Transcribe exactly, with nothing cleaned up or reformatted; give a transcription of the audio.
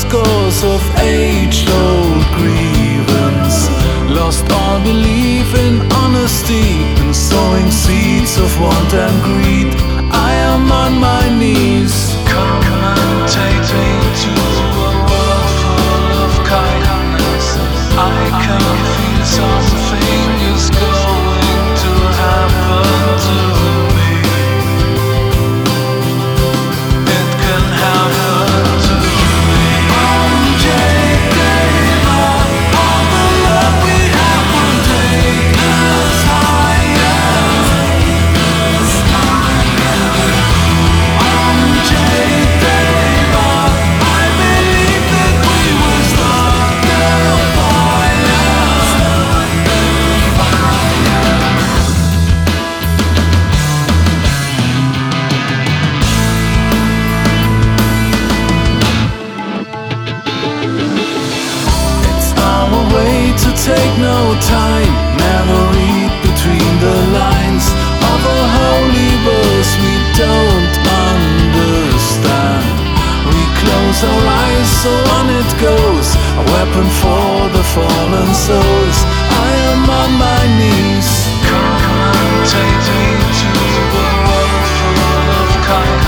scores of age-old grievance, lost all belief in honesty, and sowing seeds of want and greed. I am on my knees. Come and take me to a world full of kindness. I can feel something is going to happen to me. It can happen to me. I'm Jake Daver. All the love we have will take us higher. I'm Jake Daver. I believe that we will start the fire. It's our way to take no time, never read between the lines of a holy verse we don't understand. We close our eyes, so on it goes, a weapon for the fallen souls. I am on my knees. Come and take me to a world full of kindness.